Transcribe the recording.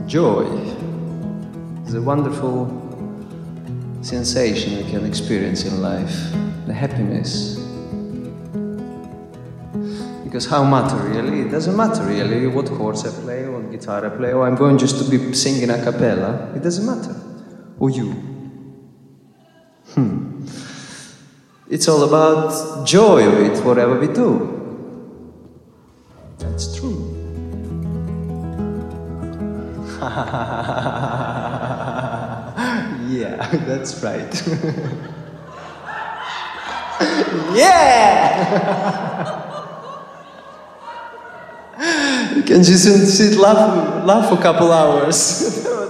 Joy is a wonderful sensation we can experience in life, the happiness. Because how materially? It doesn't matter really what chords I play, or what guitar I play, or I'm going just to be singing a cappella. It doesn't matter. Or you. It's all about joy of it, whatever we do. That's true. Yeah, that's right. Yeah! You can just sit laugh for a couple hours.